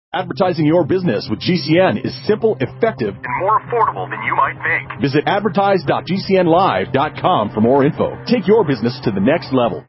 Advertising your business with GCN is simple, effective, and more affordable than you might think. Visit advertise.gcnlive.com for more info. Take your business to the next level.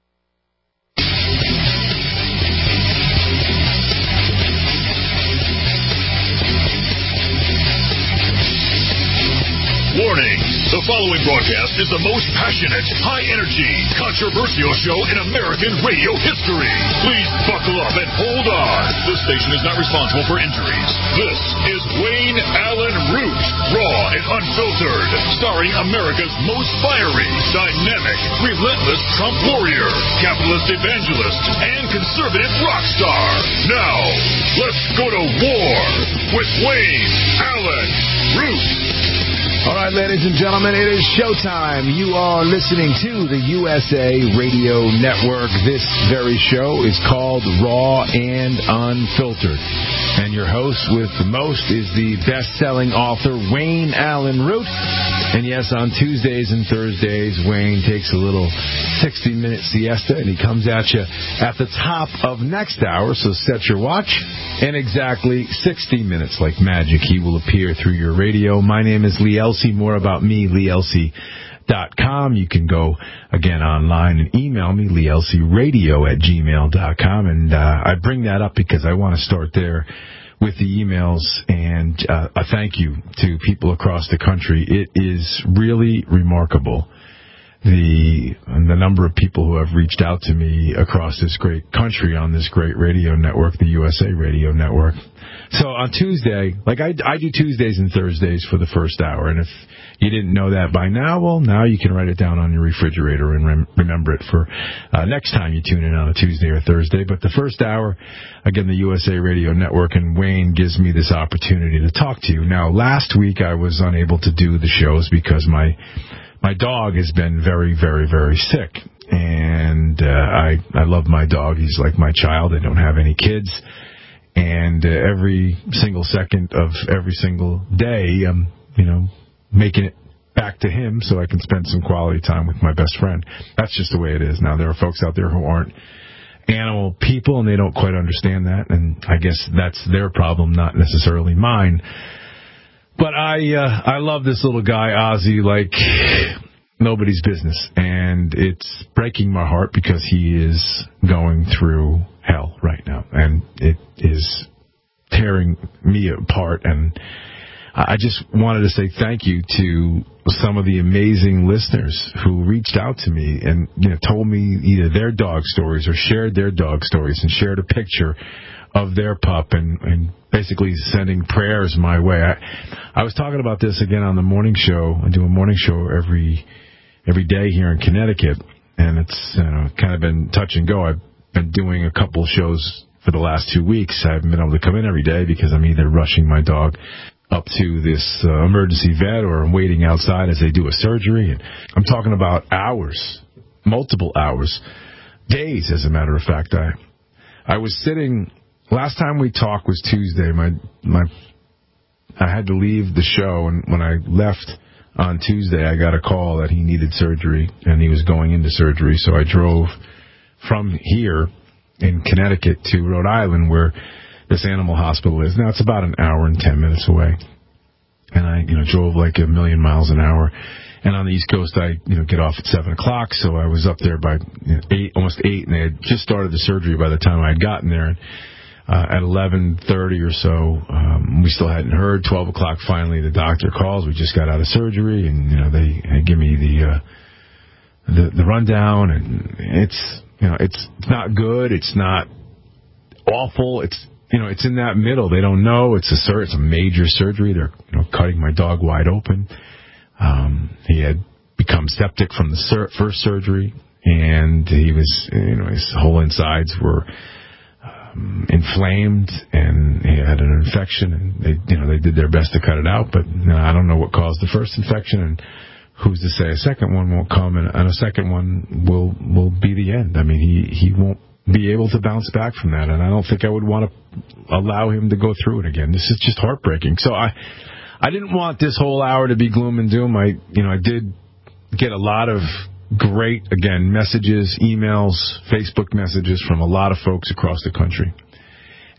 Warning! The following broadcast is the most passionate, high-energy, controversial show in American radio history. Please buckle up and hold on. This station is not responsible for injuries. This is Wayne Allen Root, raw and unfiltered, starring America's most fiery, dynamic, relentless Trump warrior, capitalist evangelist, and conservative rock star. Now, let's go to war with Wayne Allen Root. All right, ladies and gentlemen, it is showtime. You are listening to the USA Radio Network. This very show is called Raw and Unfiltered. And your host with the most is the best-selling author, Wayne Allen Root. And yes, on Tuesdays and Thursdays, Wayne takes a little 60-minute siesta, and he comes at you at the top of next hour. So set your watch. In exactly 60 minutes, like magic, he will appear through your radio. My name is Lee Elsey. More about me, LeeElsey.com. You can go, again, online and email me, LeeElseyRadio@gmail.com. And I bring that up because I want to start there with the emails, and a thank you to people across the country. It is really remarkable, the number of people who have reached out to me across this great country on this great radio network, the USA Radio Network. So on Tuesday, like I do Tuesdays and Thursdays for the first hour, and if you didn't know that by now, well, now you can write it down on your refrigerator and remember it for next time you tune in on a Tuesday or Thursday. But the first hour, again, the USA Radio Network, and Wayne gives me this opportunity to talk to you. Now, last week I was unable to do the shows because my dog has been very, very, very sick, and I love my dog. He's like my child. I don't have any kids, and every single second of every single day, making it back to him so I can spend some quality time with my best friend. That's just the way it is. Now, there are folks out there who aren't animal people, and they don't quite understand that, and I guess that's their problem, not necessarily mine. But I love this little guy, Ozzy, like nobody's business. And it's breaking my heart because he is going through hell right now. And it is tearing me apart. And I just wanted to say thank you to some of the amazing listeners who reached out to me and told me either their dog stories or shared their dog stories and shared a picture of their pup and basically sending prayers my way. I was talking about this again on the morning show. I do a morning show every day here in Connecticut, and it's kind of been touch and go. I've been doing a couple shows for the last 2 weeks. I haven't been able to come in every day because I'm either rushing my dog up to this emergency vet or I'm waiting outside as they do a surgery. And I'm talking about hours, multiple hours, days, as a matter of fact. I was sitting. Last time we talked was Tuesday. I had to leave the show, and when I left on Tuesday, I got a call that he needed surgery, and he was going into surgery. So I drove from here in Connecticut to Rhode Island, where this animal hospital is. Now, it's about an hour and 10 minutes away, and I drove like a million miles an hour. And on the East Coast, I get off at 7 o'clock, so I was up there by 8, almost 8, and they had just started the surgery by the time I had gotten there. At 11:30 or so, we still hadn't heard. 12 o'clock, finally, the doctor calls. We just got out of surgery, and they give me the rundown, and it's not good. It's not awful. It's in that middle. They don't know. It's a major surgery. They're cutting my dog wide open. He had become septic from the first surgery, and he was his whole insides were inflamed, and he had an infection, and they did their best to cut it out, but I don't know what caused the first infection, and who's to say a second one won't come, and a second one will be the end. I mean, he won't be able to bounce back from that, and I don't think I would want to allow him to go through it again. This is just heartbreaking. So I didn't want this whole hour to be gloom and doom. I did get a lot of great, again, messages, emails, Facebook messages from a lot of folks across the country.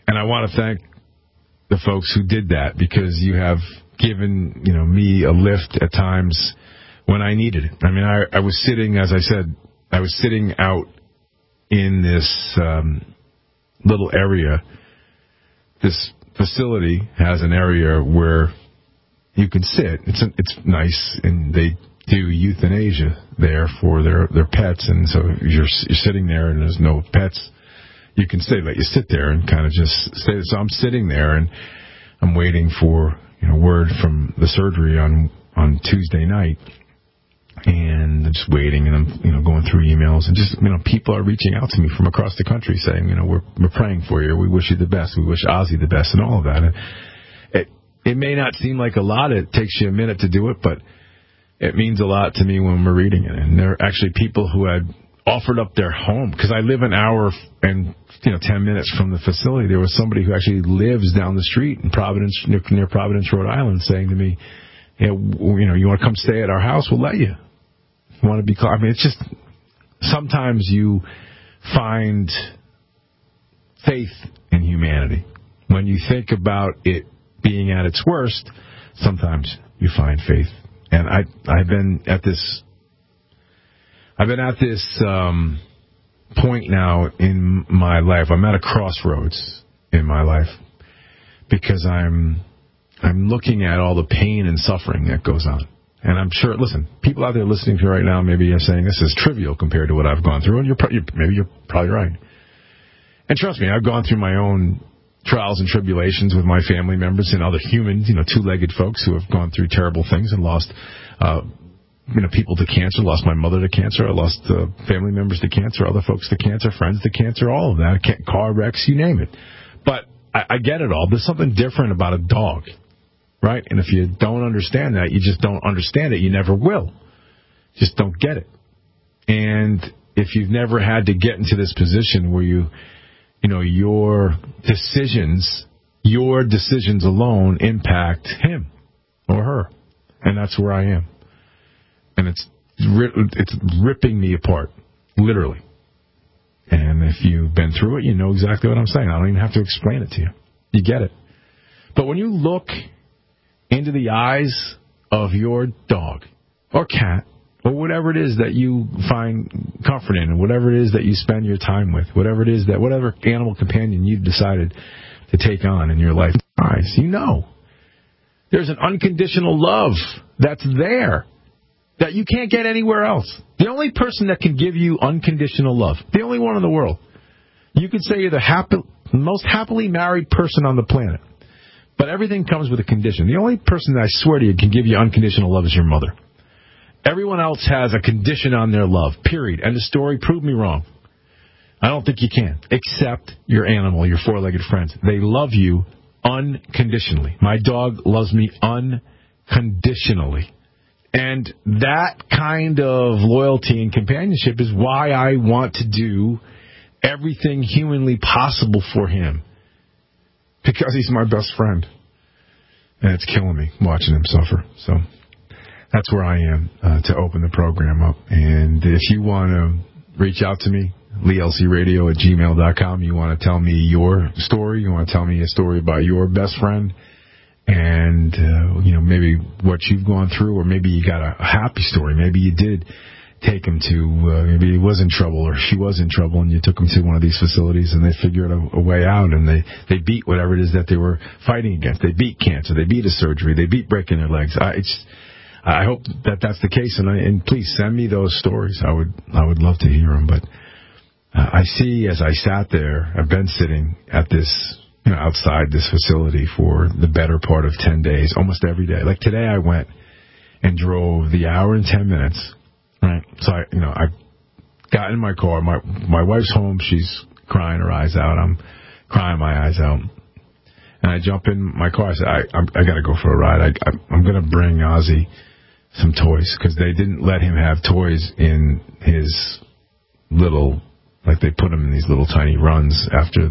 And I want to thank the folks who did that, because you have given, me a lift at times when I needed it. I mean, I was sitting, as I said, out in this little area. This facility has an area where you can sit. It's nice, and they do euthanasia there for their pets. And so if you're sitting there and there's no pets, you can let you sit there and kind of just stay. So I'm sitting there and I'm waiting for word from the surgery on Tuesday night, and I'm just waiting, and I'm going through emails, and just people are reaching out to me from across the country saying we're praying for you, we wish you the best, we wish Ozzy the best, and all of that. And it may not seem like a lot. It takes you a minute to do it, but it means a lot to me when we're reading it. And there are actually people who had offered up their home, because I live an hour and 10 minutes from the facility. There was somebody who actually lives down the street in Providence, near Providence, Rhode Island, saying to me, you want to come stay at our house? We'll let you. You want to be? I mean, it's just sometimes you find faith in humanity when you think about it being at its worst. Sometimes you find faith, and I've been at this point now in my life. I'm at a crossroads in my life, because I'm looking at all the pain and suffering that goes on. And I'm sure, listen, people out there listening to right now maybe are saying this is trivial compared to what I've gone through, and maybe you're probably right. And trust me, I've gone through my own trials and tribulations with my family members and other humans, two-legged folks who have gone through terrible things and lost people to cancer. Lost my mother to cancer. I lost family members to cancer, other folks to cancer, friends to cancer, all of that. Car wrecks, you name it. But I get it all. There's something different about a dog, right? And if you don't understand that, you just don't understand it. You never will. Just don't get it. And if you've never had to get into this position where your decisions alone impact him or her, and that's where I am. And it's ripping me apart, literally. And if you've been through it, you know exactly what I'm saying. I don't even have to explain it to you. You get it. But when you look into the eyes of your dog or cat or whatever it is that you find comfort in, and whatever it is that you spend your time with, whatever animal companion you've decided to take on in your life, there's an unconditional love that's there that you can't get anywhere else. The only person that can give you unconditional love, the only one in the world, you could say you're the most happily married person on the planet, but everything comes with a condition. The only person that I swear to you can give you unconditional love is your mother. Everyone else has a condition on their love, period. End of story. Prove me wrong. I don't think you can, except your animal, your four-legged friends. They love you unconditionally. My dog loves me unconditionally. And that kind of loyalty and companionship is why I want to do everything humanly possible for him. Because he's my best friend. And it's killing me watching him suffer. So that's where I am to open the program up. And if you want to reach out to me, LeeLCRadio@gmail.com. You want to tell me your story. You want to tell me a story about your best friend. And, maybe what you've gone through, or maybe you got a happy story. Maybe you did take him to, maybe he was in trouble or she was in trouble, and you took him to one of these facilities and they figured a way out, and they beat whatever it is that they were fighting against. They beat cancer. They beat a surgery. They beat breaking their legs. I hope that's the case, and please send me those stories. I would love to hear them. But I see, as I sat there, I've been sitting at this, outside this facility for the better part of 10 days, almost every day. Like today, I went and drove the hour and 10 minutes. Right. So I got in my car. My wife's home. She's crying her eyes out. I'm crying my eyes out. And I jump in my car. I said, I got to go for a ride. I'm going to bring Ozzy some toys, because they didn't let him have toys in his little, like they put him in these little tiny runs after,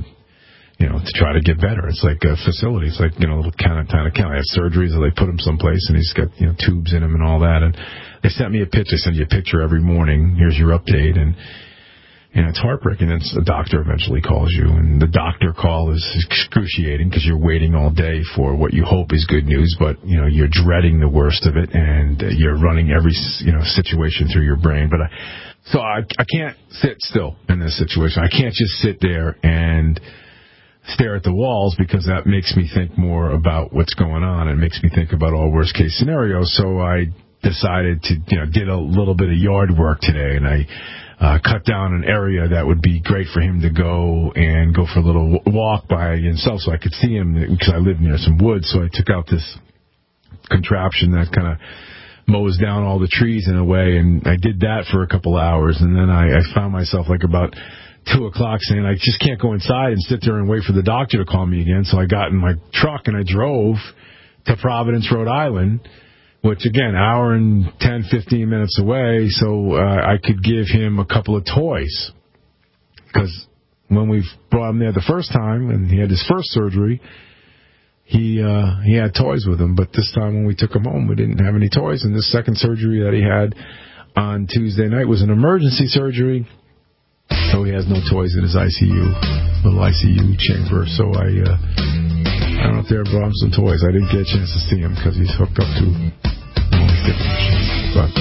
to try to get better. It's like a facility. It's like, a little kind of they have surgeries, or they put him someplace and he's got, tubes in him and all that. And they sent me a picture. They send you a picture every morning. Here's your update. And it's heartbreaking. And the doctor eventually calls you, and the doctor call is excruciating because you're waiting all day for what you hope is good news, but you're dreading the worst of it, and you're running every situation through your brain. But I can't sit still in this situation. I can't just sit there and stare at the walls, because that makes me think more about what's going on. It makes me think about all worst case scenarios. So I decided to did a little bit of yard work today, and I cut down an area that would be great for him to go for a little walk by himself so I could see him, because I live near some woods. So I took out this contraption that kind of mows down all the trees in a way, and I did that for a couple hours, and then I found myself like about 2 o'clock saying I just can't go inside and sit there and wait for the doctor to call me again. So I got in my truck and I drove to Providence, Rhode Island, which, again, hour and 10, 15 minutes away, so I could give him a couple of toys. Because when we brought him there the first time and he had his first surgery, he had toys with him. But this time when we took him home, we didn't have any toys. And this second surgery that he had on Tuesday night was an emergency surgery, so he has no toys in his little ICU chamber. So I went up there and brought him some toys. I didn't get a chance to see him because he's hooked up to different machines. But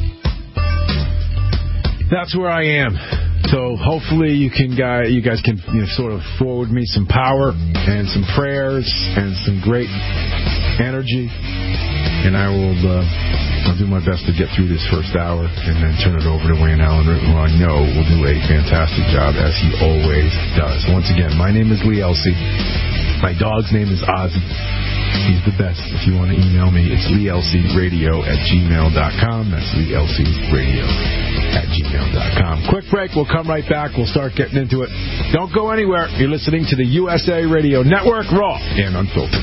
that's where I am. So hopefully you guys can sort of forward me some power and some prayers and some great energy, and I'll do my best to get through this first hour and then turn it over to Wayne Allyn Root, who I know will do a fantastic job, as he always does. Once again, my name is Lee Elsey. My dog's name is Ozzy. He's the best. If you want to email me, it's leelceyradio@gmail.com. That's leelceyradio@gmail.com. Quick break. We'll come right back. We'll start getting into it. Don't go anywhere. You're listening to the USA Radio Network, raw and unfiltered.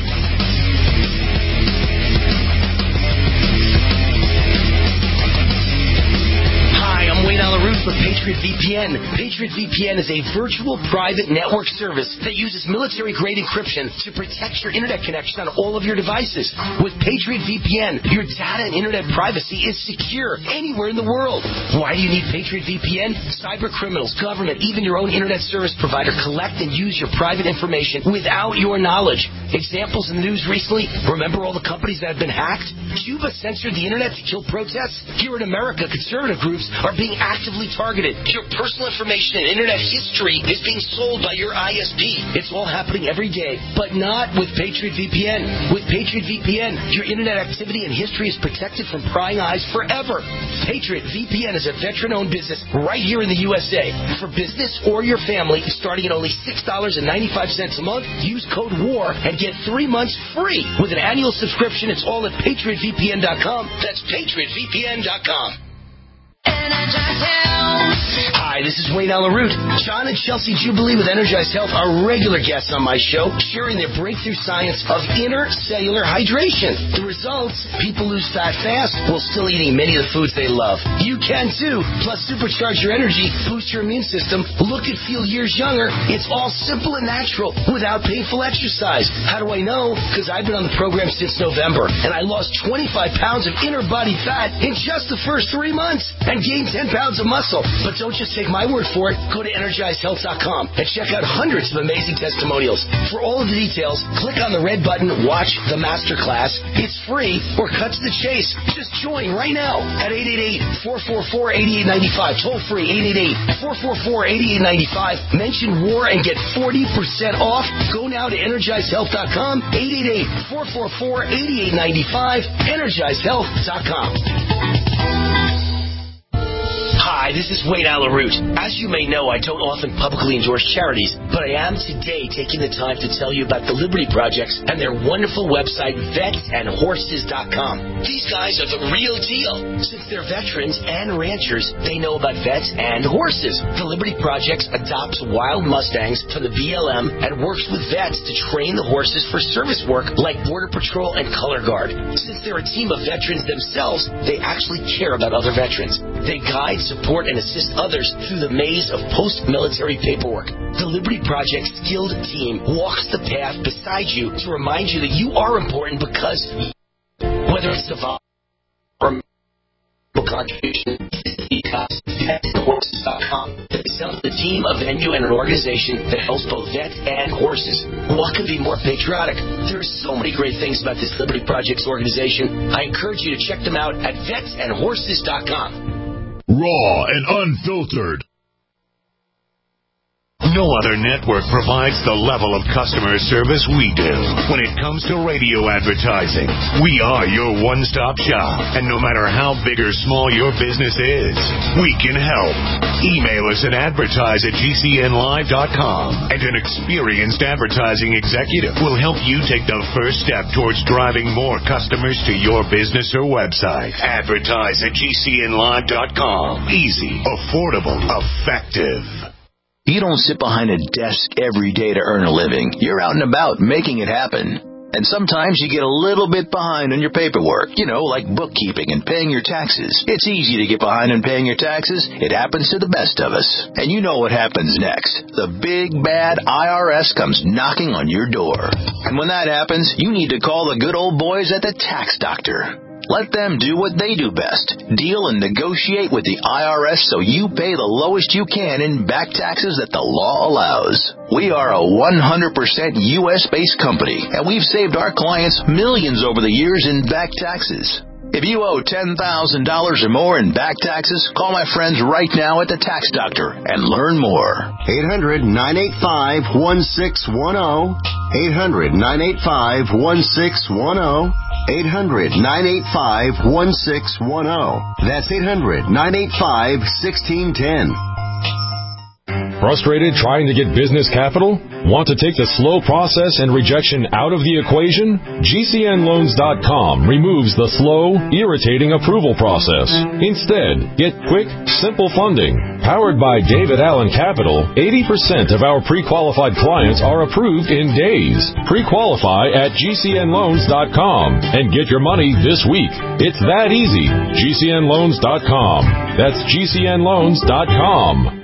Wayne Allyn Root for Patriot VPN. Patriot VPN is a virtual private network service that uses military-grade encryption to protect your internet connection on all of your devices. With Patriot VPN, your data and internet privacy is secure anywhere in the world. Why do you need Patriot VPN? Cyber criminals, government, even your own internet service provider collect and use your private information without your knowledge. Examples in the news recently, remember all the companies that have been hacked? Cuba censored the internet to kill protests. Here in America, conservative groups are being actively targeted. Your personal information and internet history is being sold by your ISP. It's all happening every day, but not with Patriot VPN. With Patriot VPN, your internet activity and history is protected from prying eyes forever. Patriot VPN is a veteran-owned business right here in the USA. For business or your family, starting at only $6.95 a month, use code WAR and get 3 months free. With an annual subscription, it's all at PatriotVPN.com. That's PatriotVPN.com. Hi, this is Wayne Allyn Root. John and Chelsea Jubilee with Energized Health are regular guests on my show, sharing their breakthrough science of intercellular hydration. The results? People lose fat fast while still eating many of the foods they love. You can too. Plus, supercharge your energy, boost your immune system, look and feel years younger. It's all simple and natural without painful exercise. How do I know? Because I've been on the program since November, and I lost 25 pounds of inner body fat in just the first 3 months and gained 10 pounds of muscle. But don't just take my word for it. Go to EnergizedHealth.com and check out hundreds of amazing testimonials. For all of the details, click on the red button, watch the masterclass. It's free, or cut to the chase. Just join right now at 888-444-8895. Toll free, 888-444-8895. Mention WAR and get 40% off. Go now to EnergizedHealth.com, 888-444-8895, EnergizedHealth.com. Hi, this is Wayne Allyn Root. As you may know, I don't often publicly endorse charities, but I am today taking the time to tell you about the Liberty Projects and their wonderful website, vetsandhorses.com. These guys are the real deal. Since they're veterans and ranchers, they know about vets and horses. The Liberty Projects adopts wild Mustangs from the BLM and works with vets to train the horses for service work like Border Patrol and Color Guard. Since they're a team of veterans themselves, they actually care about other veterans. They guide, support, and assist others through the maze of post-military paperwork. The Liberty Project skilled team walks the path beside you to remind you that you are important because whether it's the or contribution, vets.horses.com. The team, a venue, and an organization that helps both vets and horses. What could be more patriotic? There are so many great things about this Liberty Projects organization. I encourage you to check them out at vetsandhorses.com. Raw and unfiltered. No other network provides the level of customer service we do. When it comes to radio advertising, we are your one-stop shop. And no matter how big or small your business is, we can help. Email us at advertise@gcnlive.com, and an experienced advertising executive will help you take the first step towards driving more customers to your business or website. Advertise@gcnlive.com. Easy, affordable, effective. You don't sit behind a desk every day to earn a living. You're out and about making it happen. And sometimes you get a little bit behind on your paperwork, like bookkeeping and paying your taxes. It's easy to get behind on paying your taxes. It happens to the best of us. And you know what happens next. The big, bad IRS comes knocking on your door. And when that happens, you need to call the good old boys at the Tax Doctor. Let them do what they do best. Deal and negotiate with the IRS so you pay the lowest you can in back taxes that the law allows. We are a 100% U.S.-based company, and we've saved our clients millions over the years in back taxes. If you owe $10,000 or more in back taxes, call my friends right now at the Tax Doctor and learn more. 800-985-1610. 800-985-1610. 800-985-1610. That's 800-985-1610. Frustrated trying to get business capital? Want to take the slow process and rejection out of the equation? GCNloans.com removes the slow, irritating approval process. Instead, get quick, simple funding. Powered by David Allen Capital, 80% of our pre-qualified clients are approved in days. Pre-qualify at GCNloans.com and get your money this week. It's that easy. GCNloans.com. That's GCNloans.com.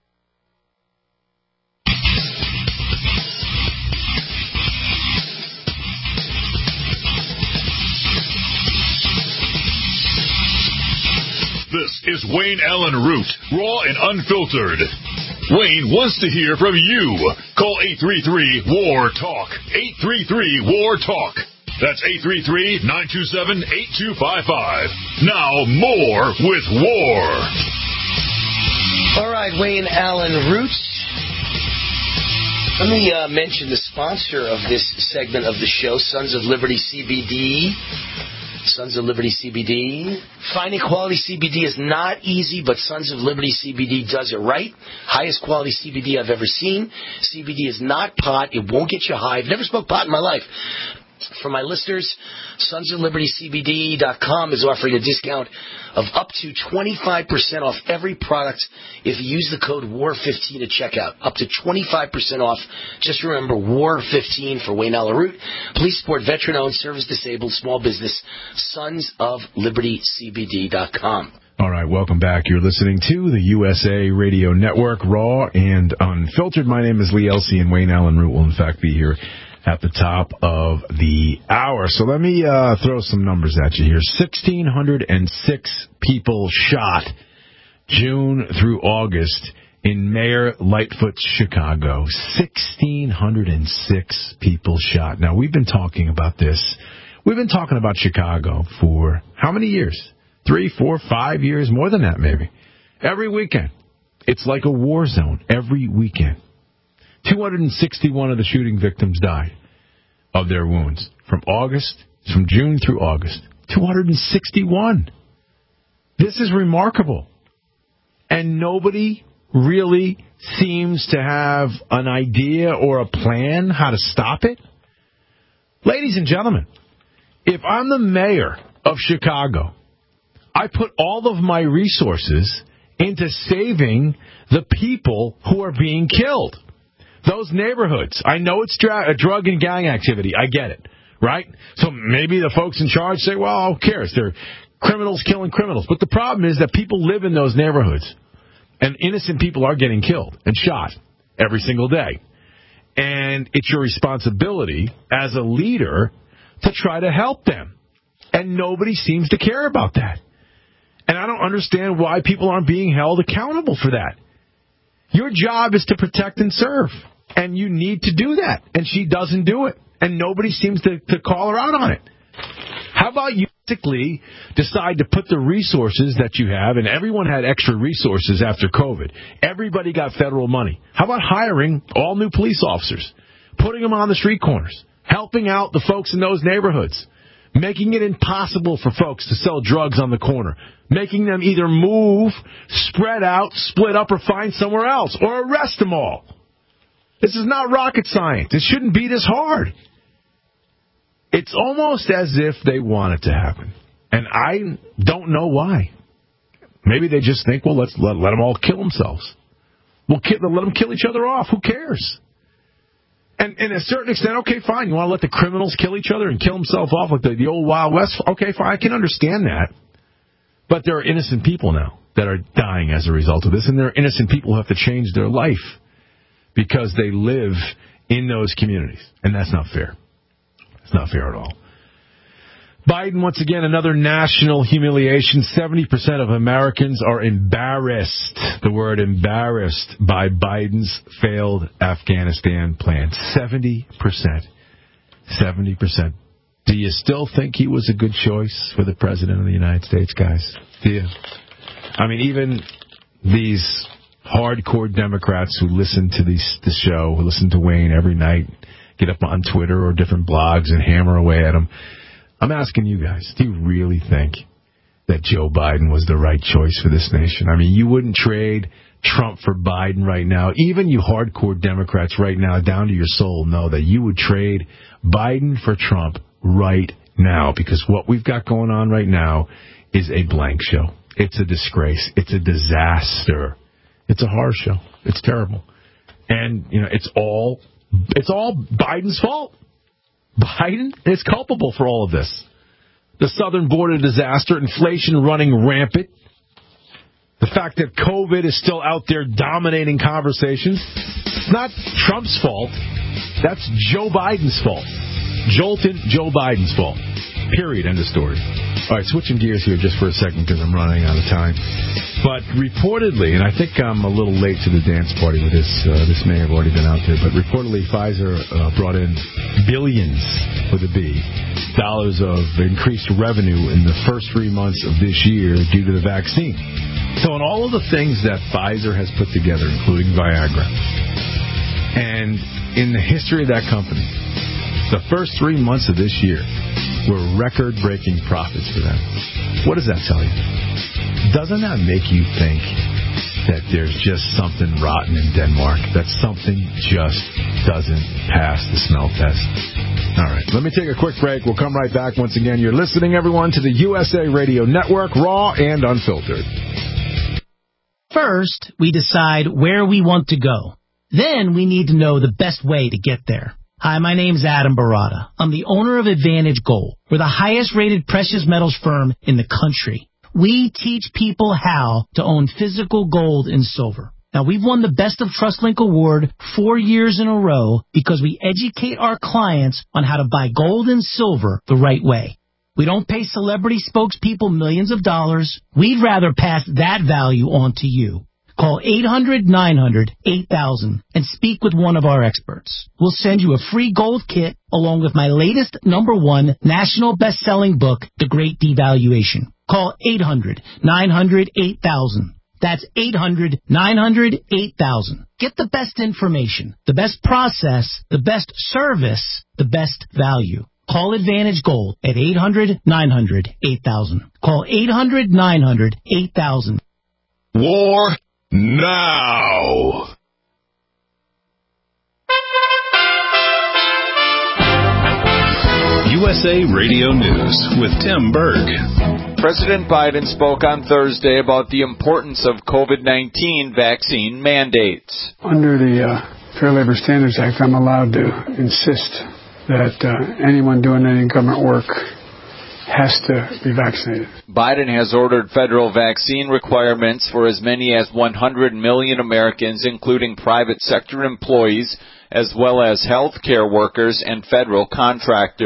This is Wayne Allen Root, raw and unfiltered. Wayne wants to hear from you. Call 833-WAR-TALK. 833-WAR-TALK. That's 833-927-8255. Now more with War. All right, Wayne Allen Root. Let me mention the sponsor of this segment of the show, Sons of Liberty CBD. Sons of Liberty CBD. Finding quality CBD is not easy, but Sons of Liberty CBD does it right. Highest quality CBD I've ever seen. CBD is not pot. It won't get you high. I've never smoked pot in my life. For my listeners, sonsoflibertycbd.com is offering a discount of up to 25% off every product if you use the code WAR15 at checkout. Up to 25% off. Just remember WAR15 for Wayne Allen Root. Please support veteran-owned, service-disabled, small business, sonsoflibertycbd.com. All right, welcome back. You're listening to the USA Radio Network, Raw and Unfiltered. My name is Lee Elsey, and Wayne Allen Root will, in fact, be here at the top of the hour. So let me throw some numbers at you here. 1,606 people shot June through August in Mayor Lightfoot's Chicago. 1,606 people shot. Now, we've been talking about this. We've been talking about Chicago for how many years? 3, 4, 5 years, more than that maybe. Every weekend. It's like a war zone every weekend. 261 of the shooting victims died of their wounds from June through August. 261. This is remarkable. And nobody really seems to have an idea or a plan how to stop it. Ladies and gentlemen, if I'm the mayor of Chicago, I put all of my resources into saving the people who are being killed. Those neighborhoods. I know it's drug and gang activity. I get it, right? So maybe the folks in charge say, well, who cares? They're criminals killing criminals. But the problem is that people live in those neighborhoods, and innocent people are getting killed and shot every single day. And it's your responsibility as a leader to try to help them. And nobody seems to care about that. And I don't understand why people aren't being held accountable for that. Your job is to protect and serve, and you need to do that. And she doesn't do it, and nobody seems to call her out on it. How about you basically decide to put the resources that you have, and everyone had extra resources after COVID. Everybody got federal money. How about hiring all new police officers, putting them on the street corners, helping out the folks in those neighborhoods, making it impossible for folks to sell drugs on the corner, making them either move, spread out, split up, or find somewhere else, or arrest them all. This is not rocket science. It shouldn't be this hard. It's almost as if they want it to happen. And I don't know why. Maybe they just think, well, let them all kill themselves. Let them kill each other off. Who cares? And in a certain extent, okay, fine. You want to let the criminals kill each other and kill themselves off like the old Wild West? Okay, fine. I can understand that. But there are innocent people now that are dying as a result of this, and there are innocent people who have to change their life because they live in those communities. And that's not fair. It's not fair at all. Biden, once again, another national humiliation. 70% of Americans are embarrassed, the word embarrassed, by Biden's failed Afghanistan plan. 70%. 70%. Do you still think he was a good choice for the President of the United States, guys? Do you? I mean, even these hardcore Democrats who listen to the show, who listen to Wayne every night, get up on Twitter or different blogs and hammer away at him. I'm asking you guys, do you really think that Joe Biden was the right choice for this nation? I mean, you wouldn't trade Trump for Biden right now. Even you hardcore Democrats right now, down to your soul, know that you would trade Biden for Trump right now, because what we've got going on right now is a blank show. It's a disgrace. It's a disaster. It's a horror show. It's terrible. And, you know, it's all Biden's fault. Biden is culpable for all of this. The southern border disaster, inflation running rampant, the fact that COVID is still out there dominating conversations. It's not Trump's fault. That's Joe Biden's fault. Jolted Joe Biden's fault. Period. End of story. All right, switching gears here just for a second because I'm running out of time. But reportedly, and I think I'm a little late to the dance party with this. This may have already been out there, but reportedly Pfizer brought in billions, with a B, dollars of increased revenue in the first 3 months of this year due to the vaccine. So in all of the things that Pfizer has put together, including Viagra, and in the history of that company, the first 3 months of this year were record-breaking profits for them. What does that tell you? Doesn't that make you think that there's just something rotten in Denmark, that something just doesn't pass the smell test? All right, let me take a quick break. We'll come right back. Once again, you're listening, everyone, to the USA Radio Network, raw and unfiltered. First, we decide where we want to go. Then we need to know the best way to get there. Hi, my name's Adam Barada. I'm the owner of Advantage Gold. We're the highest-rated precious metals firm in the country. We teach people how to own physical gold and silver. Now, we've won the Best of TrustLink Award 4 years in a row because we educate our clients on how to buy gold and silver the right way. We don't pay celebrity spokespeople millions of dollars. We'd rather pass that value on to you. Call 800-900-8000 and speak with one of our experts. We'll send you a free gold kit along with my latest #1 national best-selling book, The Great Devaluation. Call 800-900-8000. That's 800-900-8000. Get the best information, the best process, the best service, the best value. Call Advantage Gold at 800-900-8000. Call 800-900-8000. War now. USA Radio News with Tim Berg. President Biden spoke on Thursday about the importance of COVID-19 vaccine mandates. Under the Fair Labor Standards Act, I'm allowed to insist that anyone doing any government work has to be vaccinated. Biden has ordered federal vaccine requirements for as many as 100 million Americans, including private sector employees, as well as health care workers and federal contractors.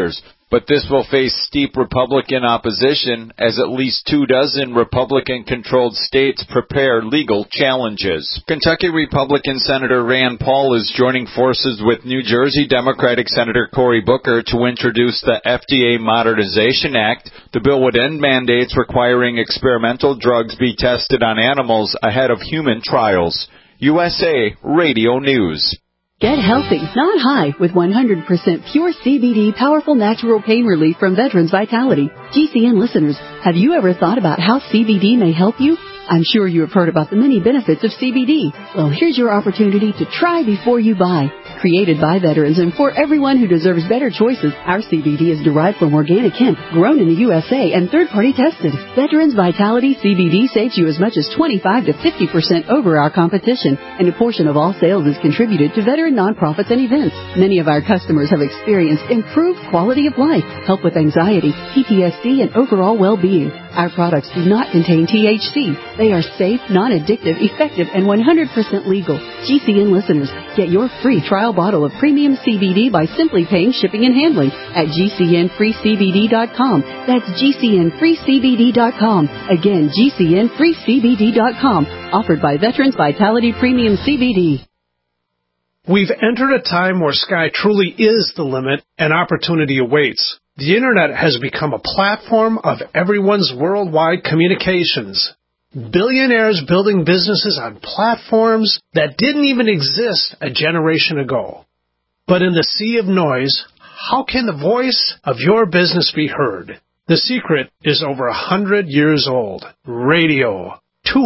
But this will face steep Republican opposition as at least 24 Republican-controlled states prepare legal challenges. Kentucky Republican Senator Rand Paul is joining forces with New Jersey Democratic Senator Cory Booker to introduce the FDA Modernization Act. The bill would end mandates requiring experimental drugs be tested on animals ahead of human trials. USA Radio News. Get healthy, not high, with 100% pure CBD powerful natural pain relief from Veterans Vitality. GCN listeners, have you ever thought about how CBD may help you? I'm sure you have heard about the many benefits of CBD. Well, here's your opportunity to try before you buy. Created by veterans and for everyone who deserves better choices, our CBD is derived from organic hemp, grown in the USA, and third-party tested. Veterans Vitality CBD saves you as much as 25 to 50% over our competition, and a portion of all sales is contributed to veteran nonprofits and events. Many of our customers have experienced improved quality of life, help with anxiety, PTSD, and overall well-being. Our products do not contain THC. They are safe, non-addictive, effective, and 100% legal. GCN listeners, get your free trial bottle of premium CBD by simply paying shipping and handling at GCNFreeCBD.com. That's GCNFreeCBD.com. Again, GCNFreeCBD.com. Offered by Veterans Vitality Premium CBD. We've entered a time where sky truly is the limit and opportunity awaits. The Internet has become a platform of everyone's worldwide communications. Billionaires building businesses on platforms that didn't even exist a generation ago. But in the sea of noise, how can the voice of your business be heard? The secret is over 100 years old. Radio.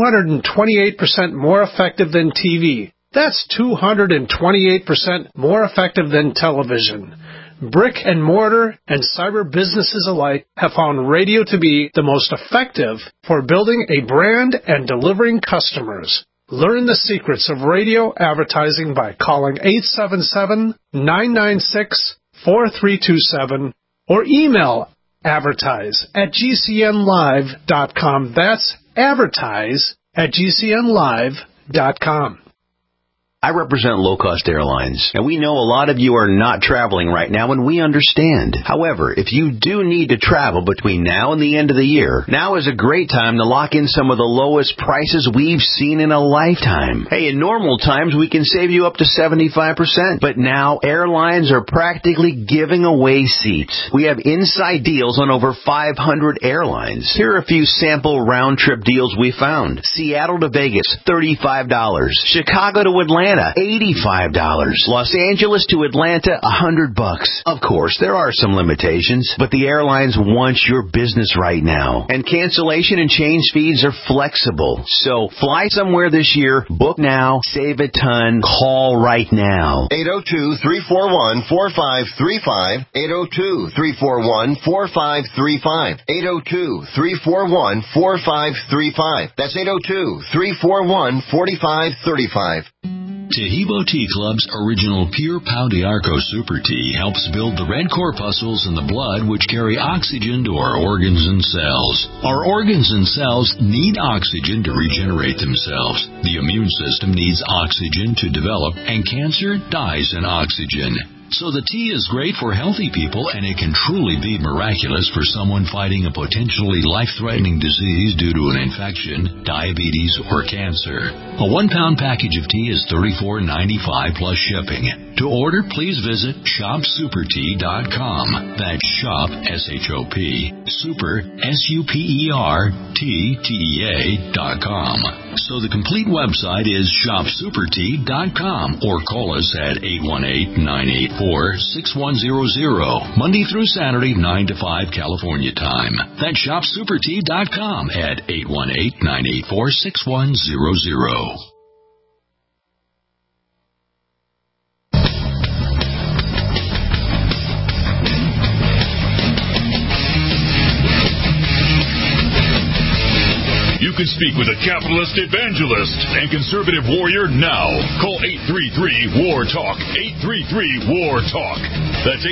228% more effective than TV. That's 228% more effective than television. Brick and mortar and cyber businesses alike have found radio to be the most effective for building a brand and delivering customers. Learn the secrets of radio advertising by calling 877-996-4327 or email advertise@gcnlive.com. That's advertise@gcnlive.com. I represent low-cost airlines, and we know a lot of you are not traveling right now, and we understand. However, if you do need to travel between now and the end of the year, now is a great time to lock in some of the lowest prices we've seen in a lifetime. Hey, in normal times, we can save you up to 75%, but now airlines are practically giving away seats. We have inside deals on over 500 airlines. Here are a few sample round-trip deals we found. Seattle to Vegas, $35. Chicago to Atlanta, $85. Los Angeles to Atlanta, $100. Of course, there are some limitations, but the airlines want your business right now. And cancellation and change fees are flexible. So fly somewhere this year, book now, save a ton, call right now. 802-341-4535. 802-341-4535. 802-341-4535. That's 802-341-4535. Tahibo Tea Club's original Pure Pau d'Arco Super Tea helps build the red corpuscles in the blood which carry oxygen to our organs and cells. Our organs and cells need oxygen to regenerate themselves. The immune system needs oxygen to develop, and cancer dies in oxygen. So the tea is great for healthy people, and it can truly be miraculous for someone fighting a potentially life-threatening disease due to an infection, diabetes, or cancer. A 1-pound package of tea is $34.95 plus shipping. To order, please visit shopsupertea.com. That's shop, S-H-O-P, super, S-U-P-E-R-T-T-E-A.com. So the complete website is shopsupertea.com, or call us at 818-984-6100, Monday through Saturday, 9 to 5 California time. That's shopsupertea.com at 818-984-6100. You can speak with a capitalist evangelist and conservative warrior now. Call 833-WAR-TALK. 833-WAR-TALK. That's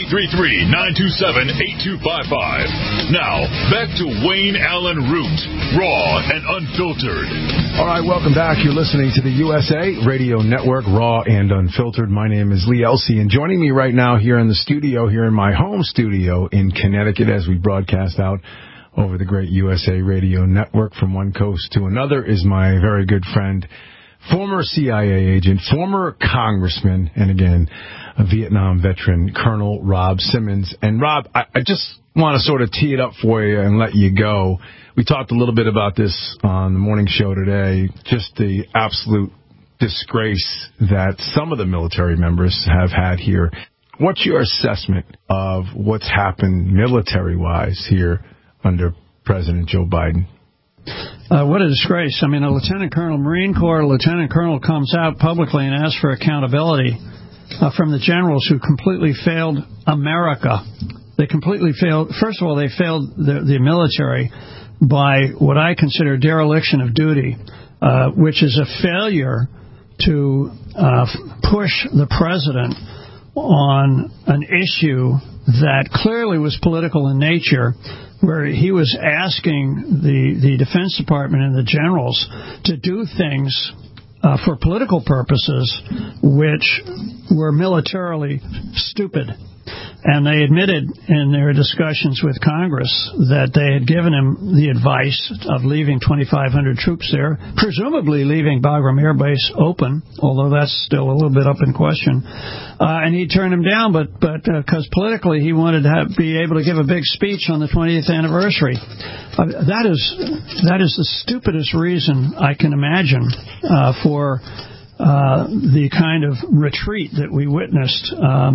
833-927-8255. Now, back to Wayne Allen Root, raw and unfiltered. All right, welcome back. You're listening to the USA Radio Network, raw and unfiltered. My name is Lee Elsey, and joining me right now here in the studio, here in my home studio in Connecticut, as we broadcast out over the great USA Radio Network from one coast to another, is my very good friend, former CIA agent, former congressman, and again, a Vietnam veteran, Colonel Rob Simmons. And Rob, I just want to sort of tee it up for you and let you go. We talked a little bit about this on the morning show today, just the absolute disgrace that some of the military members have had here. What's your assessment of what's happened military-wise here under President Joe Biden? What a disgrace. I mean, a lieutenant colonel, Marine Corps lieutenant colonel comes out publicly and asks for accountability from the generals who completely failed America. They completely failed. First of all, they failed the military by what I consider dereliction of duty, which is a failure to push the president on an issue that clearly was political in nature, where he was asking the Defense Department and the generals to do things for political purposes which were militarily stupid. And they admitted in their discussions with Congress that they had given him the advice of leaving 2,500 troops there, presumably leaving Bagram Air Base open, although that's still a little bit up in question. And he turned him down, but because politically he wanted to be able to give a big speech on the 20th anniversary. That is the stupidest reason I can imagine for the kind of retreat that we witnessed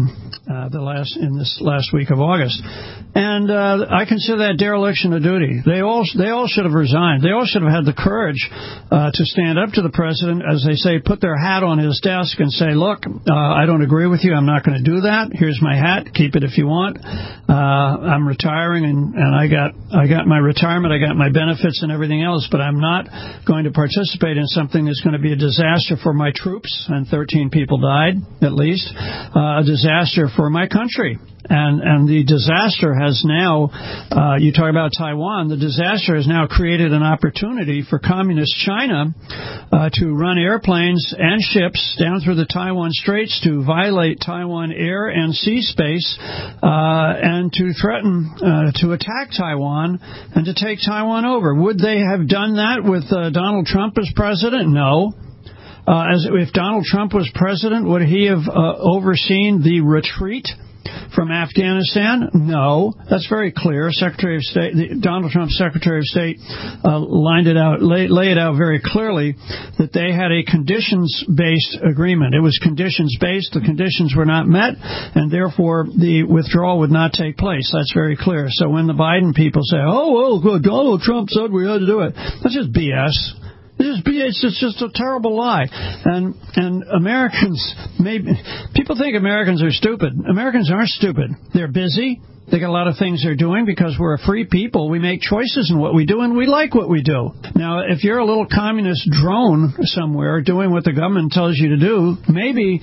in this last week of August. And I consider that dereliction of duty. They all should have resigned. They all should have had the courage to stand up to the president, as they say, put their hat on his desk and say, look, I don't agree with you. I'm not going to do that. Here's my hat. Keep it if you want. I'm retiring, and I got my retirement. I got my benefits and everything else, but I'm not going to participate in something that's going to be a disaster for my troops, and 13 people died, at least, a disaster for my country. And the disaster has now, you talk about Taiwan, the disaster has now created an opportunity for communist China to run airplanes and ships down through the Taiwan Straits to violate Taiwan air and sea space and to threaten to attack Taiwan and to take Taiwan over. Would they have done that with Donald Trump as president? No. If Donald Trump was president, would he have overseen the retreat from Afghanistan? No. That's very clear. Secretary of State, Donald Trump's Secretary of State lay it out very clearly that they had a conditions-based agreement. It was conditions-based. The conditions were not met, and therefore the withdrawal would not take place. That's very clear. So when the Biden people say, oh, well, Donald Trump said we had to do it, that's just BS. It's just a terrible lie. And Americans, people think Americans are stupid. Americans aren't stupid. They're busy. They got a lot of things they're doing because we're a free people. We make choices in what we do, and we like what we do. Now, if you're a little communist drone somewhere doing what the government tells you to do, maybe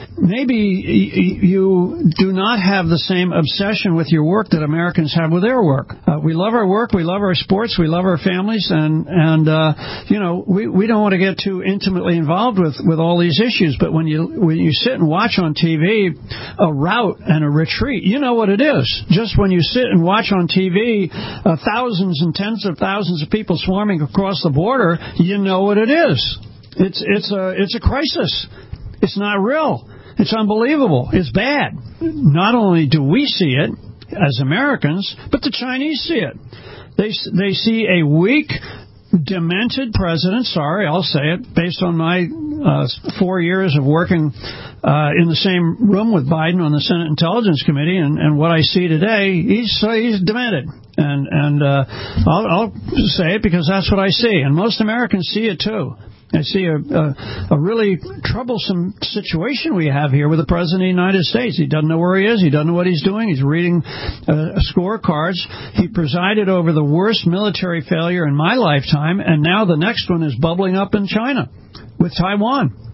you do not have the same obsession with your work that Americans have with their work. We love our work, we love our sports, we love our families, and we don't want to get too intimately involved with all these issues. But when you sit and watch on TV a rout and a retreat, you know what it is. Just when you sit and watch on TV thousands and tens of thousands of people swarming across the border, you know what it is. It's a crisis. It's not real. It's unbelievable. It's bad. Not only do we see it as Americans, but the Chinese see it. They see a weak, demented president, sorry, I'll say it, based on my 4 years of working in the same room with Biden on the Senate Intelligence Committee, and what I see today, he's demented. And I'll say it because that's what I see. And most Americans see it, too. I see a really troublesome situation we have here with the President of the United States. He doesn't know where he is. He doesn't know what he's doing. He's reading scorecards. He presided over the worst military failure in my lifetime, and now the next one is bubbling up in China with Taiwan.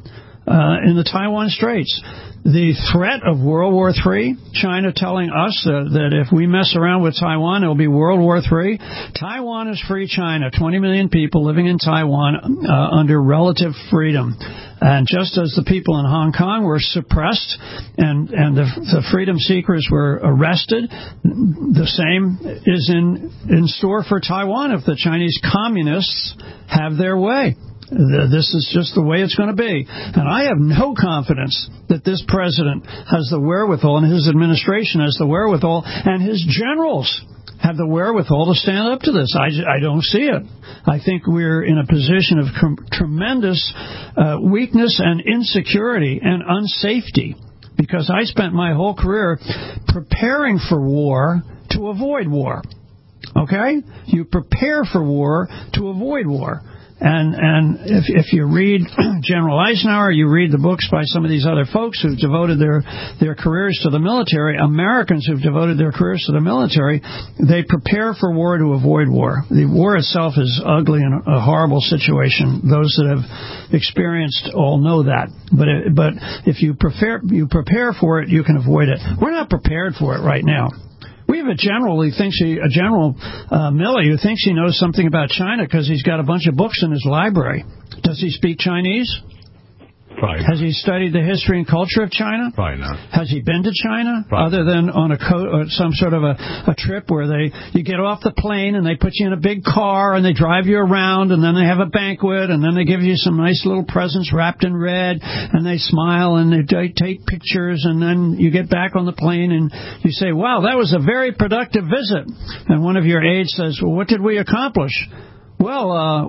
in the Taiwan Straits. The threat of World War III, China telling us that if we mess around with Taiwan, it will be World War III. Taiwan is free China, 20 million people living in Taiwan under relative freedom. And just as the people in Hong Kong were suppressed and the freedom seekers were arrested, the same is in store for Taiwan if the Chinese communists have their way. This is just the way it's going to be. And I have no confidence that this president has the wherewithal and his administration has the wherewithal and his generals have the wherewithal to stand up to this. I don't see it. I think we're in a position of tremendous weakness and insecurity and unsafety because I spent my whole career preparing for war to avoid war. Okay? You prepare for war to avoid war. And if you read General Eisenhower, you read the books by some of these other folks who've devoted their careers to the military, Americans who've devoted their careers to the military, they prepare for war to avoid war. The war itself is ugly and a horrible situation. Those that have experienced all know that. But if you prepare for it, you can avoid it. We're not prepared for it right now. We have a general Milley who thinks he knows something about China because he's got a bunch of books in his library. Does he speak Chinese? Probably Has he studied the history and culture of China? Probably not. Has he been to China? Probably. Other than on some sort of a trip where you get off the plane and they put you in a big car and they drive you around and then they have a banquet and then they give you some nice little presents wrapped in red and they smile and they take pictures and then you get back on the plane and you say, wow, that was a very productive visit. And one of your aides says, well, what did we accomplish? Well,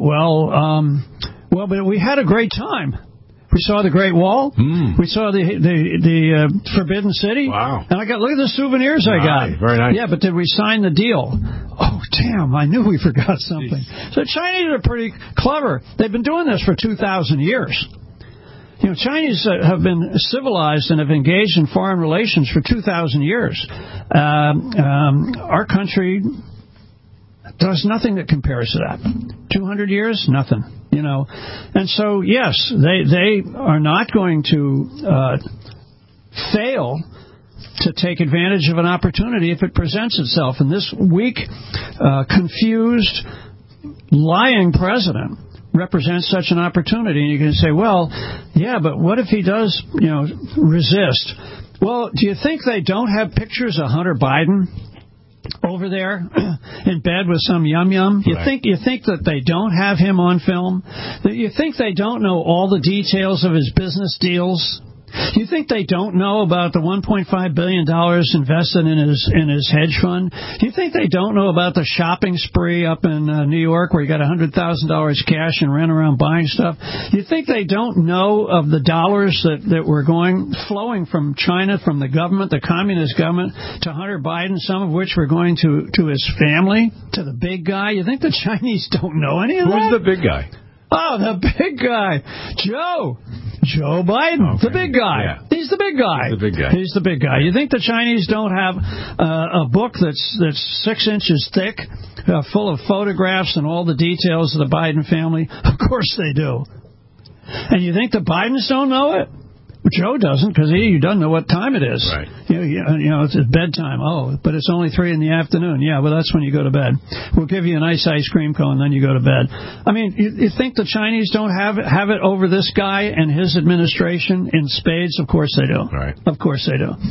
but we had a great time. We saw the Great Wall. We saw the Forbidden City. Wow. And look at the souvenirs I got. Very nice. Yeah, but did we sign the deal? Oh, damn, I knew we forgot something. Jeez. So Chinese are pretty clever. They've been doing this for 2,000 years. You know, Chinese have been civilized and have engaged in foreign relations for 2,000 years. Our country does nothing that compares to that. 200 years, nothing. You know, and so yes, they are not going to fail to take advantage of an opportunity if it presents itself. And this weak, confused, lying president represents such an opportunity. And you can say, well, yeah, but what if he does, resist? Well, do you think they don't have pictures of Hunter Biden over there in bed with some yum-yum? You think that they don't have him on film? That you think they don't know all the details of his business deals? You think they don't know about the $1.5 billion invested in his hedge fund? You think they don't know about the shopping spree up in New York where he got $100,000 cash and ran around buying stuff? You think they don't know of the dollars that were flowing from China, from the government, the communist government, to Hunter Biden, some of which were going to his family, to the big guy? You think the Chinese don't know any of that? Who's the big guy? Oh, the big guy. Joe Biden, okay. The big guy. Yeah. He's the big guy. He's the big guy. You think the Chinese don't have a book that's 6 inches thick, full of photographs and all the details of the Biden family? Of course they do. And you think the Bidens don't know it? Joe doesn't, because he doesn't know what time it is. Right. It's bedtime. Oh, but it's only 3 p.m. Yeah, well, that's when you go to bed. We'll give you a nice ice cream cone, then you go to bed. I mean, you think the Chinese don't have it over this guy and his administration in spades? Of course they do. Right. Of course they do.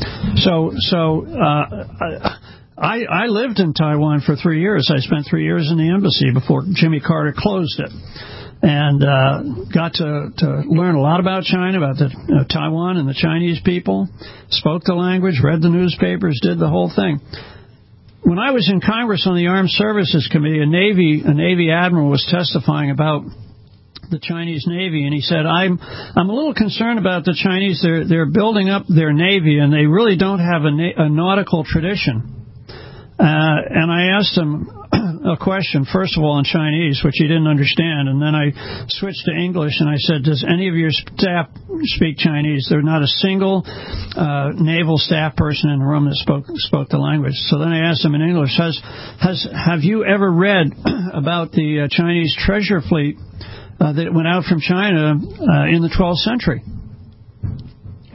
I lived in Taiwan for 3 years. I spent 3 years in the embassy before Jimmy Carter closed it. And got to learn a lot about China, about the Taiwan and the Chinese people, spoke the language, read the newspapers, did the whole thing. When I was in Congress on the Armed Services Committee, a Navy admiral was testifying about the Chinese Navy, and he said, I'm a little concerned about the Chinese. They're building up their Navy, and they really don't have a nautical tradition. And I asked him a question, first of all, in Chinese, which he didn't understand, and then I switched to English, and I said, does any of your staff speak Chinese? There's not a single naval staff person in the room that spoke the language. So then I asked him in English, have you ever read about the Chinese treasure fleet that went out from China in the 12th century?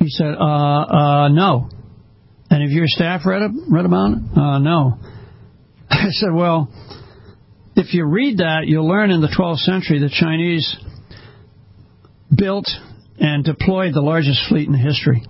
He said, no. Any of your staff read about it? No. I said, well, if you read that, you'll learn in the 12th century the Chinese built and deployed the largest fleet in history.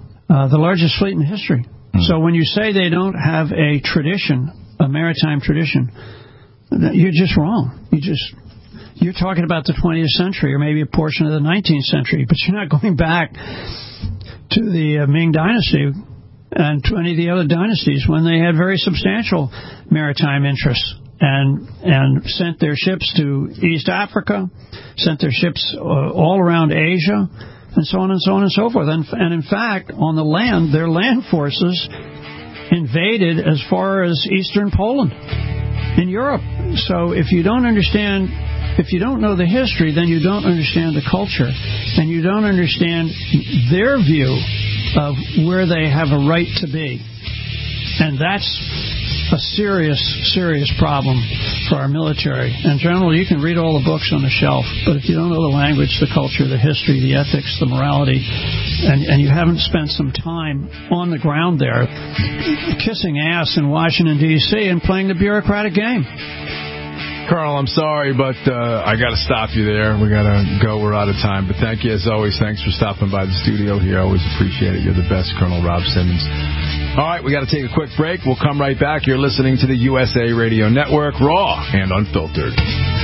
So when you say they don't have a tradition, a maritime tradition, you're just wrong. You're talking about the 20th century or maybe a portion of the 19th century, but you're not going back to the Ming Dynasty and to any of the other dynasties when they had very substantial maritime interests and sent their ships to East Africa, sent their ships all around Asia, and so on and so on and so forth. And in fact, on the land, their land forces invaded as far as eastern Poland in Europe. So if you don't know the history, then you don't understand the culture, and you don't understand their view of where they have a right to be. And that's a serious, serious problem for our military. And generally, you can read all the books on the shelf, but if you don't know the language, the culture, the history, the ethics, the morality, and you haven't spent some time on the ground there kissing ass in Washington, D.C. and playing the bureaucratic game. Colonel, I'm sorry, but I got to stop you there. We got to go. We're out of time. But thank you, as always. Thanks for stopping by the studio here. I always appreciate it. You're the best, Colonel Rob Simmons. All right, we got to take a quick break. We'll come right back. You're listening to the USA Radio Network, raw and unfiltered.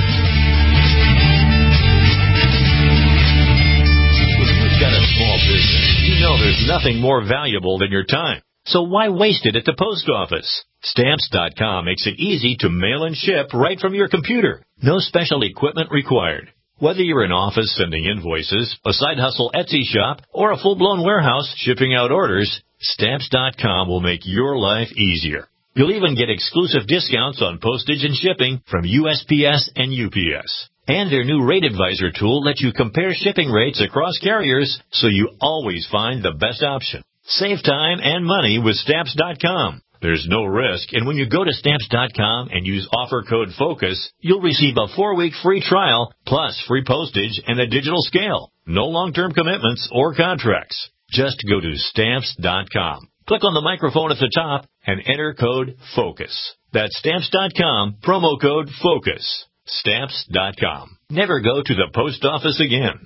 When you've got a small business, you know there's nothing more valuable than your time. So why waste it at the post office? Stamps.com makes it easy to mail and ship right from your computer. No special equipment required. Whether you're an office sending invoices, a side hustle Etsy shop, or a full-blown warehouse shipping out orders, Stamps.com will make your life easier. You'll even get exclusive discounts on postage and shipping from USPS and UPS. And their new Rate Advisor tool lets you compare shipping rates across carriers so you always find the best option. Save time and money with Stamps.com. There's no risk, and when you go to Stamps.com and use offer code FOCUS, you'll receive a 4-week free trial, plus free postage and a digital scale. No long-term commitments or contracts. Just go to Stamps.com. Click on the microphone at the top and enter code FOCUS. That's Stamps.com, promo code FOCUS. Stamps.com. Never go to the post office again.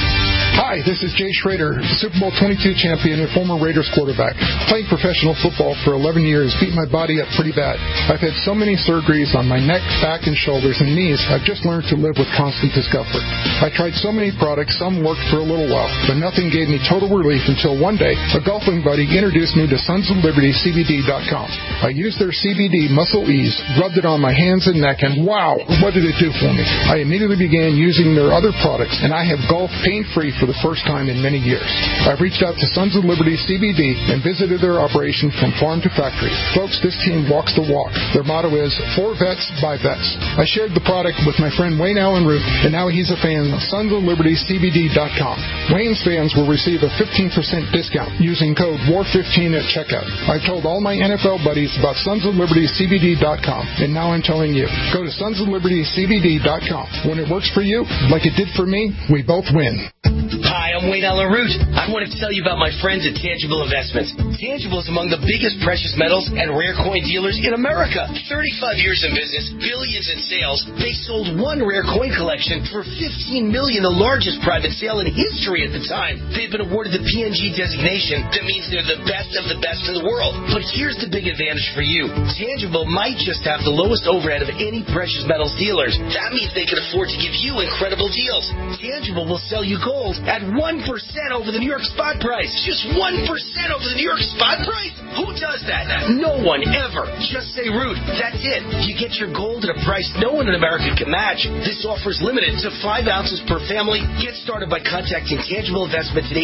Hi, this is Jay Schrader, Super Bowl 22 champion and former Raiders quarterback. Playing professional football for 11 years beat my body up pretty bad. I've had so many surgeries on my neck, back, and shoulders and knees, I've just learned to live with constant discomfort. I tried so many products, some worked for a little while, but nothing gave me total relief until one day a golfing buddy introduced me to SonsOfLibertyCBD.com. I used their CBD Muscle Ease, rubbed it on my hands and neck, and wow, what did it do for me? I immediately began using their other products, and I have golfed pain-free for the first time in many years. I've reached out to Sons of Liberty CBD and visited their operation from farm to factory. Folks, this team walks the walk. Their motto is, for vets, by vets. I shared the product with my friend Wayne Allen Root, and now he's a fan of SonsOfLibertyCBD.com. Wayne's fans will receive a 15% discount using code WAR15 at checkout. I've told all my NFL buddies about SonsOfLibertyCBD.com, and now I'm telling you. Go to SonsOfLibertyCBD.com. When it works for you, like it did for me, we both win. Hi, I'm Wayne Allen Root. I want to tell you about my friends at Tangible Investments. Tangible is among the biggest precious metals and rare coin dealers in America. 35 years in business, billions in sales. They sold one rare coin collection for $15 million, the largest private sale in history at the time. They've been awarded the PNG designation. That means they're the best of the best in the world. But here's the big advantage for you. Tangible might just have the lowest overhead of any precious metals dealers. That means they can afford to give you incredible deals. Tangible will sell you gold at 1% over the New York spot price. Just 1% over the New York spot price? Who does that? No one ever. Just say Root. That's it. You get your gold at a price no one in America can match. This offer is limited to 5 ounces per family. Get started by contacting Tangible Investments at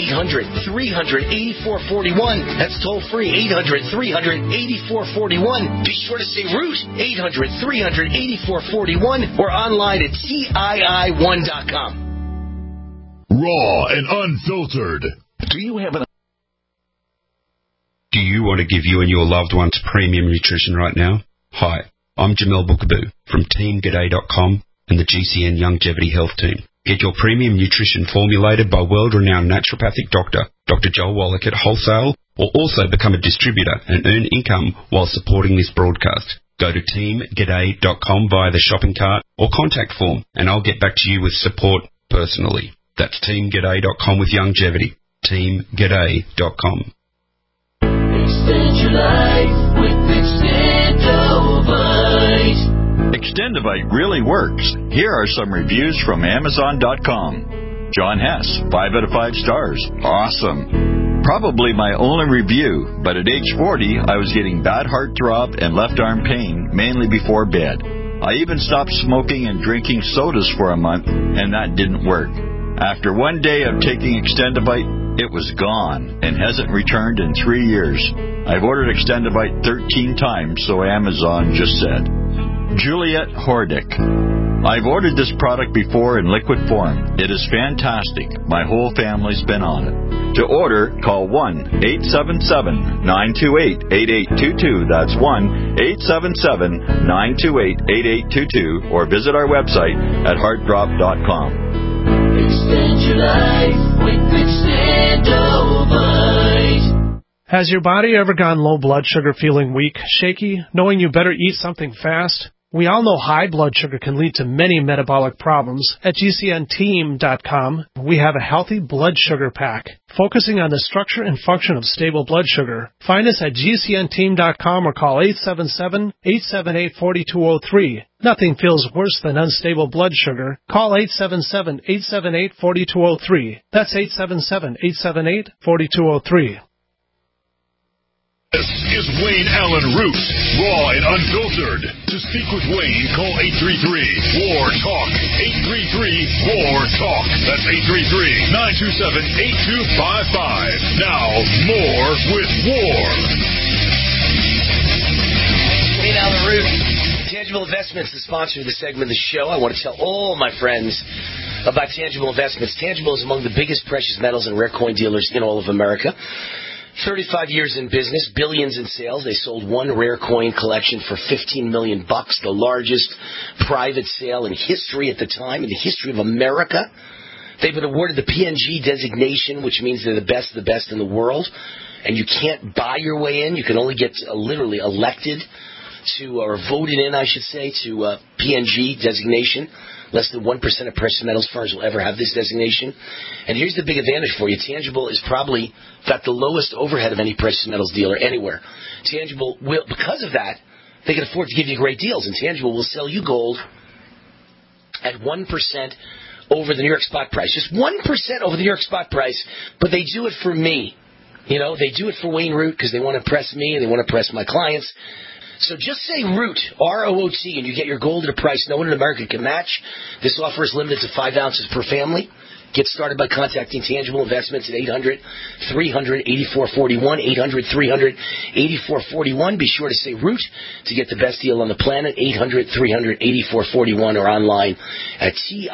800-300-8441. That's toll free, 800-300-8441. Be sure to say Root, 800-300-8441, or online at CII1.com. Raw and unfiltered. Do you want to give you and your loved ones premium nutrition right now? Hi, I'm Jamel Bookaboo from TeamGaday.com and the GCN Longevity Health Team. Get your premium nutrition formulated by world-renowned naturopathic doctor, Dr. Joel Wallach at Wholesale, or also become a distributor and earn income while supporting this broadcast. Go to teamg'day.com via the shopping cart or contact form, and I'll get back to you with support personally. That's teamg'day.com with longevity. teamg'day.com. Extend your life with Extendovite. Extendovite really works. Here are some reviews from Amazon.com. John Hess, 5 out of 5 stars. Awesome. Probably my only review, but at age 40, I was getting bad heartthrob and left arm pain, mainly before bed. I even stopped smoking and drinking sodas for a month, and that didn't work. After one day of taking Extendovite, it was gone and hasn't returned in 3 years. I've ordered Extendovite 13 times, so Amazon just said. Juliet Hordick. I've ordered this product before in liquid form. It is fantastic. My whole family's been on it. To order, call 1-877-928-8822. That's 1-877-928-8822. Or visit our website at heartdrop.com. Extend your life with Extendovite. Has your body ever gone low blood sugar, feeling weak, shaky, knowing you better eat something fast? We all know high blood sugar can lead to many metabolic problems. At GCNteam.com, we have a healthy blood sugar pack, focusing on the structure and function of stable blood sugar. Find us at GCNteam.com or call 877-878-4203. Nothing feels worse than unstable blood sugar. Call 877-878-4203. That's 877-878-4203. This is Wayne Allen Root, raw and unfiltered. To speak with Wayne, call 833-WAR-TALK. 833-WAR-TALK. That's 833-927-8255. Now, more with War. Wayne Allen Root, Tangible Investments, the sponsor of the segment of the show. I want to tell all my friends about Tangible Investments. Tangible is among the biggest precious metals and rare coin dealers in all of America. 35 years in business, billions in sales. They sold one rare coin collection for $15 million, the largest private sale in history at the time, in the history of America. They've been awarded the PNG designation, which means they're the best in the world. And you can't buy your way in. You can only get literally elected to, or voted in, I should say, to PNG designation. Less than 1% of precious metals firms will ever have this designation. And here's the big advantage for you. Tangible is probably got the lowest overhead of any precious metals dealer anywhere. Tangible will, because of that, they can afford to give you great deals. And Tangible will sell you gold at 1% over the New York spot price. Just 1% over the New York spot price. But they do it for me. You know, they do it for Wayne Root because they want to impress me and they want to impress my clients. So just say Root, R-O-O-T, and you get your gold at a price no one in America can match. This offer is limited to 5 ounces per family. Get started by contacting Tangible Investments at 800-300-8441, 800-300-8441. Be sure to say Root to get the best deal on the planet, 800-300-8441, or online at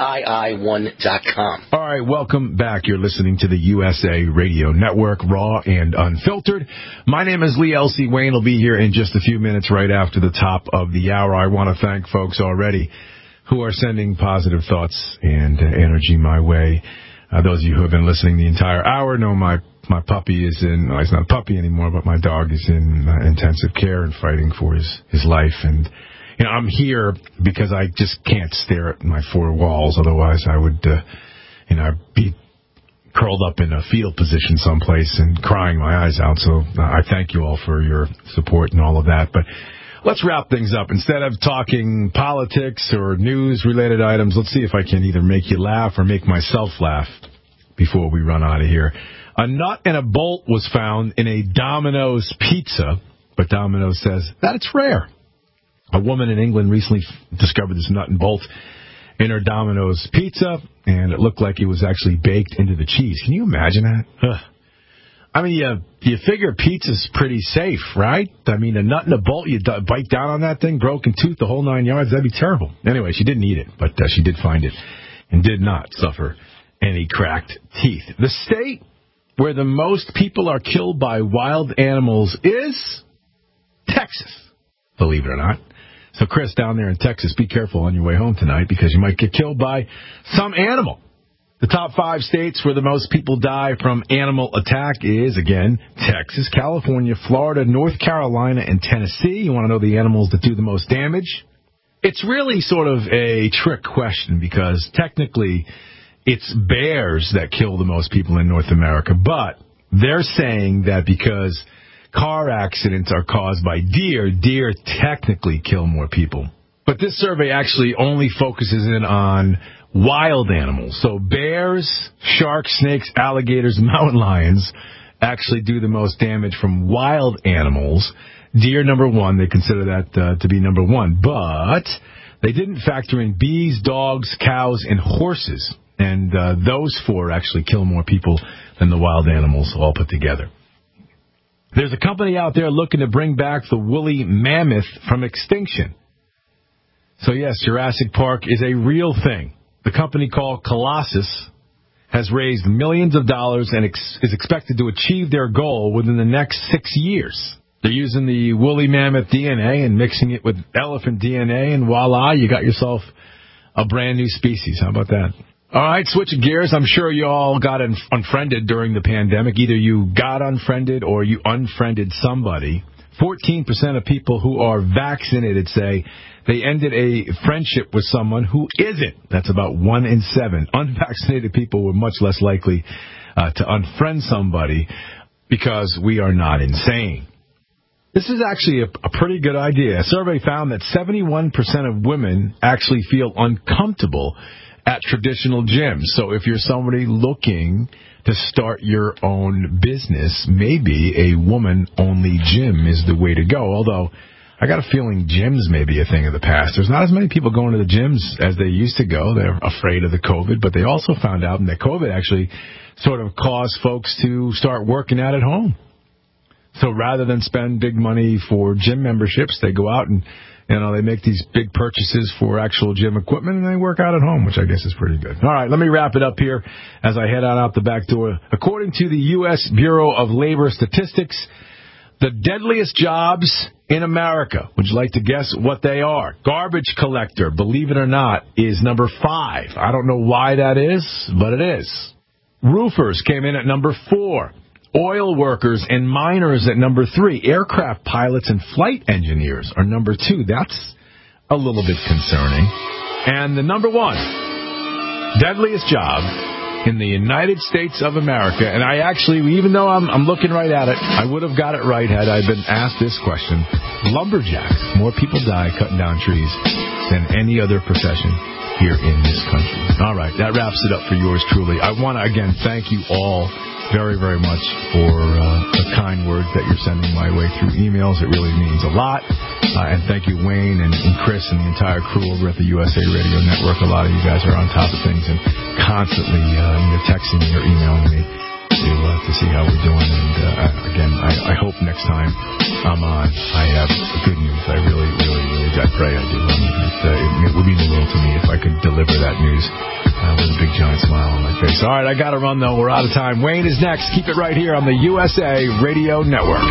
TII1.com. All right, welcome back. You're listening to the USA Radio Network, raw and unfiltered. My name is Lee L.C. Wayne. Will be here in just a few minutes right after the top of the hour. I want to thank folks already who are sending positive thoughts and energy my way. Those of you who have been listening the entire hour know my puppy is in, well, he's not a puppy anymore, but my dog is in intensive care and fighting for his life. And, you know, I'm here because I just can't stare at my 4 walls. Otherwise, I would, I'd be curled up in a fetal position someplace and crying my eyes out. So I thank you all for your support and all of that. But let's wrap things up. Instead of talking politics or news-related items, let's see if I can either make you laugh or make myself laugh before we run out of here. A nut and a bolt was found in a Domino's pizza, but Domino's says that it's rare. A woman in England recently discovered this nut and bolt in her Domino's pizza, and it looked like it was actually baked into the cheese. Can you imagine that? Ugh. I mean, you figure pizza's pretty safe, right? I mean, a nut and a bolt, you bite down on that thing, broken tooth, the whole 9 yards, that'd be terrible. Anyway, she didn't eat it, but she did find it and did not suffer any cracked teeth. The state where the most people are killed by wild animals is Texas, believe it or not. So, Chris, down there in Texas, be careful on your way home tonight because you might get killed by some animal. The top 5 states where the most people die from animal attack is, again, Texas, California, Florida, North Carolina, and Tennessee. You want to know the animals that do the most damage? It's really sort of a trick question because technically it's bears that kill the most people in North America, but they're saying that because car accidents are caused by deer technically kill more people. But this survey actually only focuses in on wild animals. So bears, sharks, snakes, alligators, mountain lions actually do the most damage from wild animals. Deer, number 1, they consider that to be number 1. But they didn't factor in bees, dogs, cows, and horses. And those 4 actually kill more people than the wild animals all put together. There's a company out there looking to bring back the woolly mammoth from extinction. So, yes, Jurassic Park is a real thing. The company called Colossus has raised millions of dollars and is expected to achieve their goal within the next 6 years. They're using the woolly mammoth DNA and mixing it with elephant DNA, and voila, you got yourself a brand new species. How about that? All right, switching gears. I'm sure you all got unfriended during the pandemic. Either you got unfriended or you unfriended somebody. 14% of people who are vaccinated say they ended a friendship with someone who isn't. That's about 1 in 7. Unvaccinated people were much less likely to unfriend somebody because we are not insane. This is actually a pretty good idea. A survey found that 71% of women actually feel uncomfortable at traditional gyms. So if you're somebody looking to start your own business, maybe a woman-only gym is the way to go. Although, I got a feeling gyms may be a thing of the past. There's not as many people going to the gyms as they used to go. They're afraid of the COVID, but they also found out that COVID actually sort of caused folks to start working out at home. So rather than spend big money for gym memberships, they go out and they make these big purchases for actual gym equipment, and they work out at home, which I guess is pretty good. All right, let me wrap it up here as I head on out the back door. According to the U.S. Bureau of Labor Statistics, the deadliest jobs in America, would you like to guess what they are? Garbage collector, believe it or not, is number 5. I don't know why that is, but it is. Roofers came in at number 4. Oil workers and miners at number 3. Aircraft pilots and flight engineers are number 2. That's a little bit concerning. And the number 1 deadliest job in the United States of America, and I actually, even though I'm looking right at it, I would have got it right had I been asked this question. Lumberjacks. More people die cutting down trees than any other profession here in this country. All right, that wraps it up for yours truly. I want to, again, thank you all very, very much for the kind words that you're sending my way through emails. It really means a lot. And thank you, Wayne and Chris and the entire crew over at the USA Radio Network. A lot of you guys are on top of things and constantly either texting me or emailing me to see how we're doing. And again, I hope next time I'm on, I have good news. I really, I pray I do. It would mean the world to me if I could deliver that news with a big giant smile on my face. All right, I got to run, though. We're out of time. Wayne is next. Keep it right here on the USA Radio Network.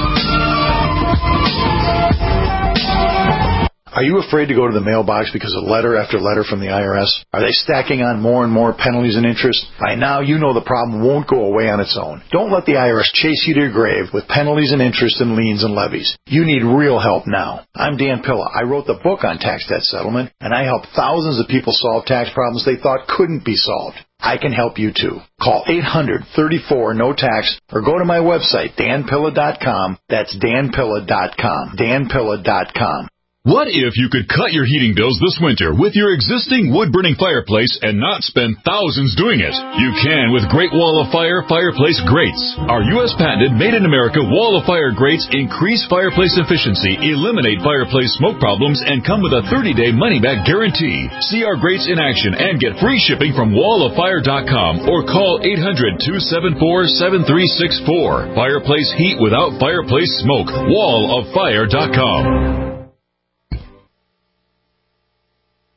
Are you afraid to go to the mailbox because of letter after letter from the IRS? Are they stacking on more and more penalties and interest? By now, you know the problem won't go away on its own. Don't let the IRS chase you to your grave with penalties and interest and liens and levies. You need real help now. I'm Dan Pilla. I wrote the book on tax debt settlement, and I help thousands of people solve tax problems they thought couldn't be solved. I can help you too. Call 800-34-NO-TAX or go to my website, danpilla.com. That's danpilla.com. danpilla.com. What if you could cut your heating bills this winter with your existing wood-burning fireplace and not spend thousands doing it? You can with Great Wall of Fire fireplace grates. Our U.S. patented, made-in-America Wall of Fire grates increase fireplace efficiency, eliminate fireplace smoke problems, and come with a 30-day money-back guarantee. See our grates in action and get free shipping from walloffire.com or call 800-274-7364. Fireplace heat without fireplace smoke. walloffire.com.